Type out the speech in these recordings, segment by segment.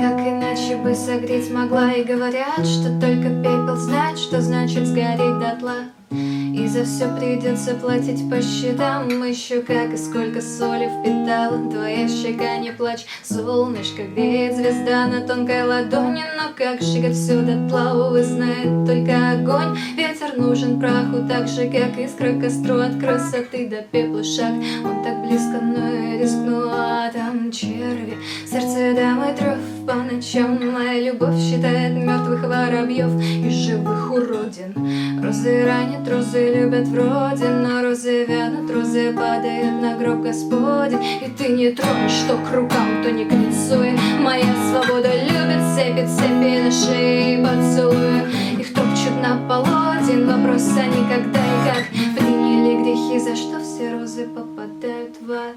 как иначе бы согреть могла. И говорят, что только пепел знает, что значит сгореть дотла. И за все придется платить по счетам. Еще как и сколько соли впитала твоя щека, не плачь. Солнышко греет, звезда на тонкой ладони. Но как сжигать все дотла, увы, знает только огонь. Ветер нужен праху, так же, как искра костру. От красоты до пепла шаг, он так близко, но я рискнула. Там черви, сердце дамы трёв. По ночам моя любовь считает мертвых воробьев и живых уродин. Розы ранят, розы любят вроде, но розы вянут, розы падают на гроб Господень. И ты не тронешь, что к рукам, то не к лицу. И моя свобода любит цепи на шее и поцелуи. Их топчут на полу, один вопрос, а никогда и как приняли грехи, за что все розы попадают в ад.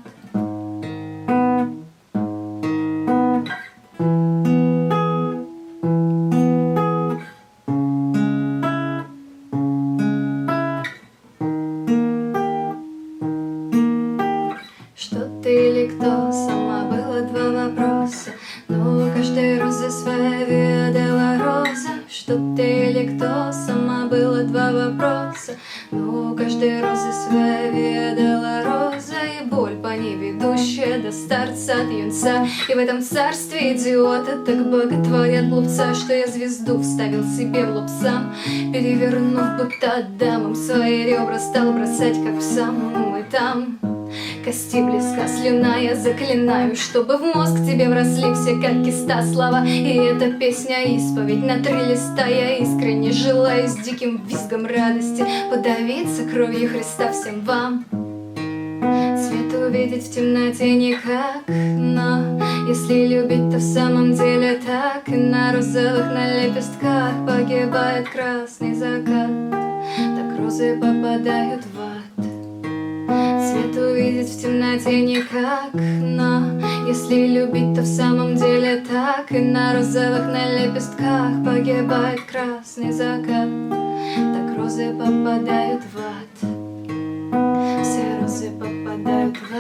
Что ты или кто? Сама было два вопроса, но у каждой розы своя Виа Долороса. Что ты или кто? Сама было два вопроса, но у каждой розы своя Виа Долороса. И боль по ней ведущая до старца от юнца. И в этом царстве идиота так боготворят глупца, что я звезду вставил себе в лоб сам, перевернув, будто Адамом свои ребра стал бросать, как в самом и там. Кости близка слюна, я заклинаю, чтобы в мозг тебе вросли все, как киста, слова. И эта песня исповедь на 3 листа. Я искренне желаю с диким визгом радости подавиться кровью Христа всем вам. Свет увидеть в темноте никак, но если любить, то в самом деле так. И на розовых, на лепестках погибает красный закат. Так розы попадают в ад. Свет увидеть в темноте никак, но если любить, то в самом деле так. И на розовых, на лепестках погибает красный закат. Так розы попадают в ад. Все розы попадают в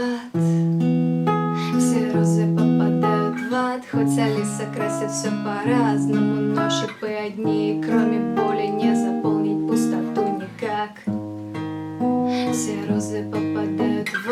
ад. Все розы попадают в ад. Хоть Алиса красит все по-разному, но шипы одни, и кроме боли не заполнить пустоту никак. Все розы попадают в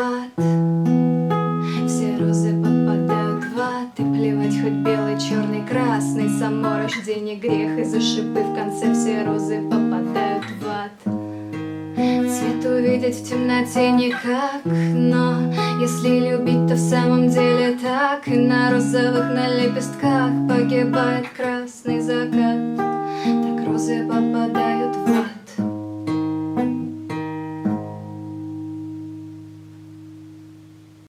ад. Все розы попадают в ад. И плевать хоть белый, черный, красный, само рождение грех. И за шипы в конце все розы попадают в ад. Свет увидеть в темноте никак, но если любить, то в самом деле так. И на розовых, на лепестках погибает красный закат. Так розы попадают в ад.